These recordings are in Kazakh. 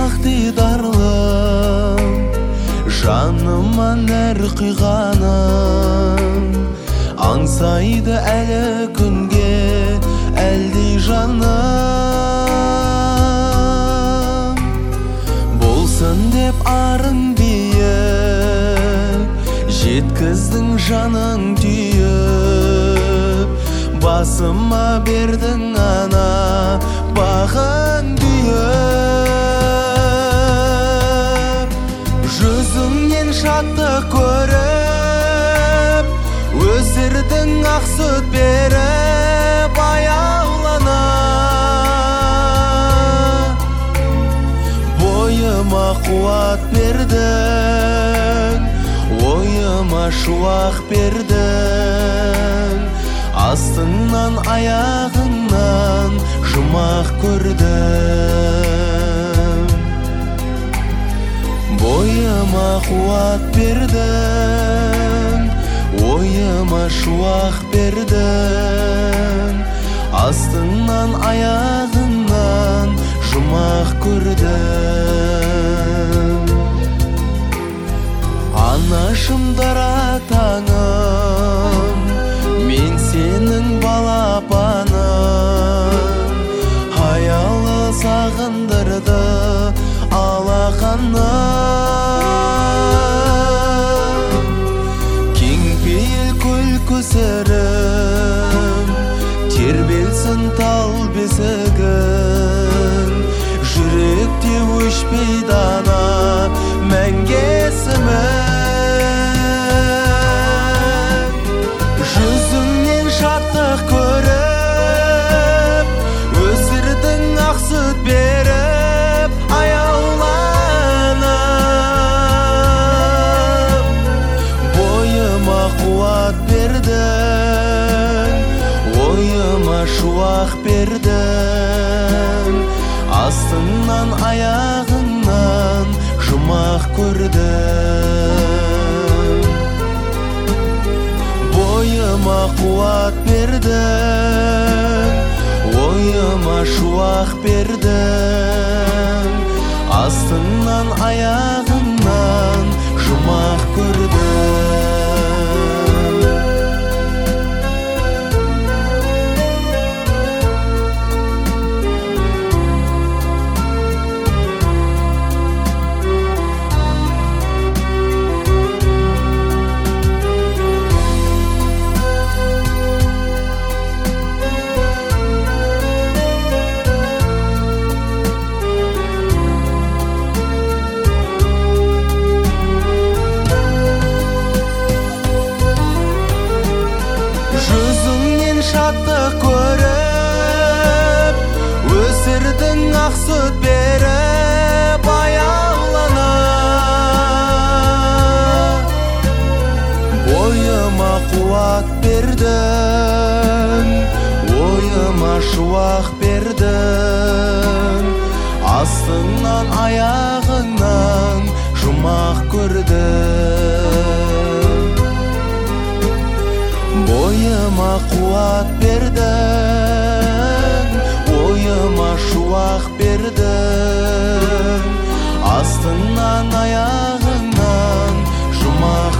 ақ дидарлым, жаныман әр құйғаным, аңсайды әлі күнге әлдей жаным. Болсын деп арын биік, жеткіздің жаның түйіп, басыма бердің ана бағын түйіп. Жүзіңнен шаттық көріп, өсірдің ақ сүт беріп аяулана. Бойыма қуат бердің, ойыма шуақ бердің, астыңнан аяғыңнан жұмақ көрдім. Бойыма қуат бердің, ойыма шуақ бердің, астыңнан аяғыңнан жұмақ көрдім. Анашым дара таңым, мен сенің балапаным, аялы сағындырды алақаным. Кеңпейіл көл көсірім, тербелсін тал бесігің, жүректе өшпей дана мәңге есімің. Жүзіңнен шаттық көріп, өсірдің ақ сүт беріп аяуланып. Бойыма қуат бердің, ойыма шуақ бердің, астыңнан аяғыңнан жұмақ көрдім. Бойыма қуат бердің, ойыма шуақ бердің, астыңнан аяғыңнан жұмақ көрдім. Жүзіңнен шаттық көріп, өсірдің ақ сүт беріп аяулана. Бойыма қуат бердің, ойыма шуақ бердің, астыңнан аяғыңнан жұмақ көрдім. Бойыма қуат бердің, ойыма шуақ бердің, астыңнан аяғыңнан жұмақ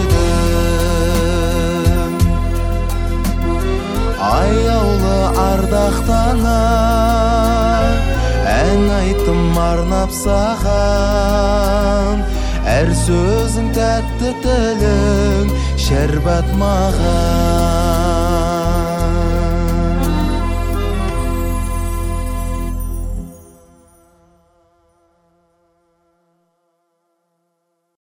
көрдім. Аяулы ардақтана, ән айттым арнап саған, әр сөзің тәтті тілің шәрбат маған.